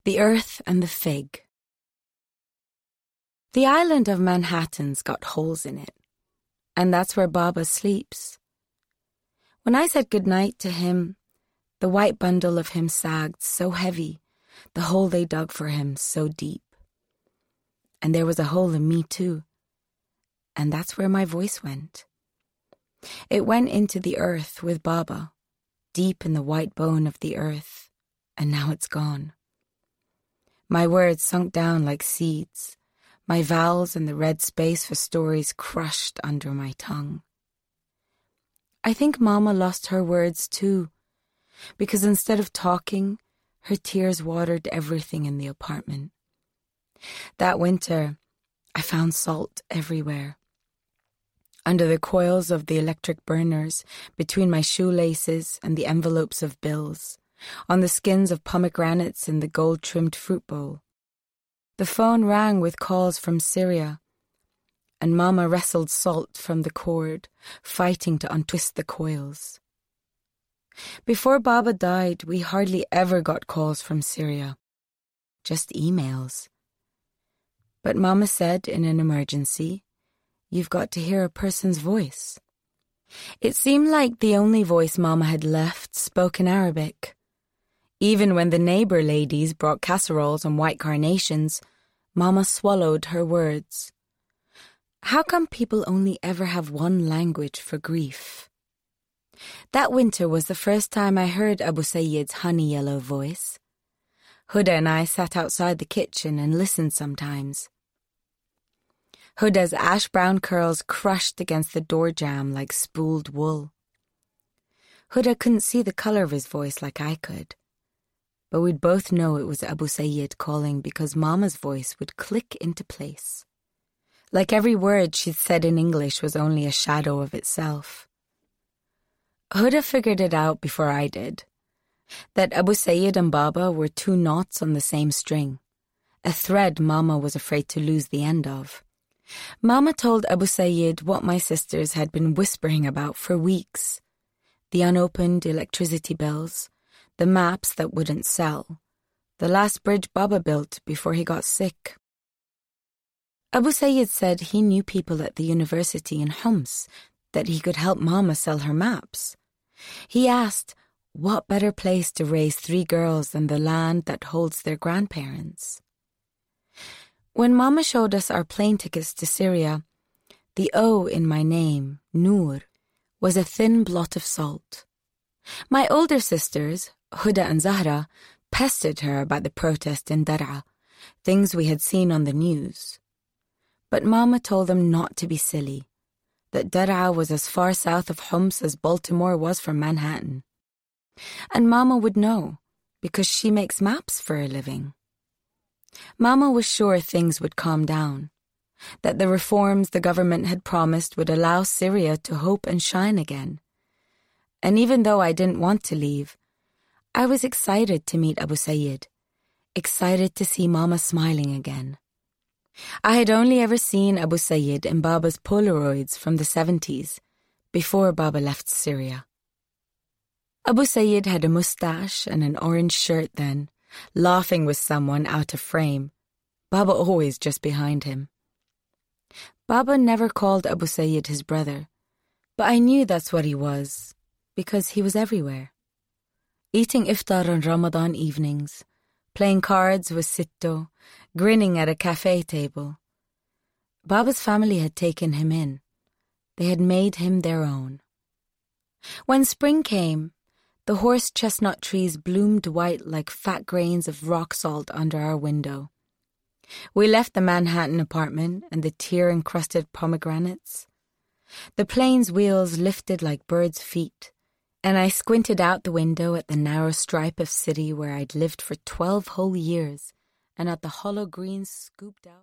The Earth and the Fig. The island of Manhattan's got holes in it, and that's where Baba sleeps. When I said goodnight to him, the white bundle of him sagged so heavy, the hole they dug for him so deep. And there was a hole in me too, and that's where my voice went. It went into the earth with Baba, deep in the white bone of the earth, and now it's gone. My words sunk down like seeds, my vowels and the red space for stories crushed under my tongue. I think Mama lost her words too, because instead of talking, her tears watered everything in the apartment. That winter, I found salt everywhere. Under the coils of the electric burners, between my shoelaces and the envelopes of bills, on the skins of pomegranates in the gold-trimmed fruit bowl. The phone rang with calls from Syria, and Mama wrestled salt from the cord, fighting to untwist the coils. Before Baba died, we hardly ever got calls from Syria, just emails. But Mama said in an emergency, you've got to hear a person's voice. It seemed like the only voice Mama had left spoke in Arabic. Even when the neighbour ladies brought casseroles and white carnations, Mama swallowed her words. How come people only ever have one language for grief? That winter was the first time I heard Abu Sayyid's honey yellow voice. Huda and I sat outside the kitchen and listened sometimes. Huda's ash-brown curls crushed against the door jamb like spooled wool. Huda couldn't see the colour of his voice like I could, but we'd both know it was Abu Sayyid calling because Mama's voice would click into place. Like every word she'd said in English was only a shadow of itself. Huda figured it out before I did, that Abu Sayyid and Baba were two knots on the same string, a thread Mama was afraid to lose the end of. Mama told Abu Sayyid what my sisters had been whispering about for weeks. The unopened electricity bills, the maps that wouldn't sell, the last bridge Baba built before he got sick. Abu Sayyid said he knew people at the university in Homs, that he could help Mama sell her maps. He asked, what better place to raise 3 girls than the land that holds their grandparents? When Mama showed us our plane tickets to Syria, the O in my name, Noor, was a thin blot of salt. My older sisters, Huda and Zahra, pestered her about the protest in Dar'a, things we had seen on the news. But Mama told them not to be silly, that Dar'a was as far south of Homs as Baltimore was from Manhattan. And Mama would know, because she makes maps for a living. Mama was sure things would calm down, that the reforms the government had promised would allow Syria to hope and shine again. And even though I didn't want to leave, I was excited to meet Abu Sayyid, excited to see Mama smiling again. I had only ever seen Abu Sayyid in Baba's Polaroids from the 70s, before Baba left Syria. Abu Sayyid had a moustache and an orange shirt then, laughing with someone out of frame, Baba always just behind him. Baba never called Abu Sayyid his brother, but I knew that's what he was, because he was everywhere. Eating iftar on Ramadan evenings, playing cards with Sitto, grinning at a cafe table. Baba's family had taken him in. They had made him their own. When spring came, the horse chestnut trees bloomed white like fat grains of rock salt under our window. We left the Manhattan apartment and the tear-encrusted pomegranates. The plane's wheels lifted like birds' feet, and I squinted out the window at the narrow stripe of city where I'd lived for 12 whole years, and at the hollow greens scooped out.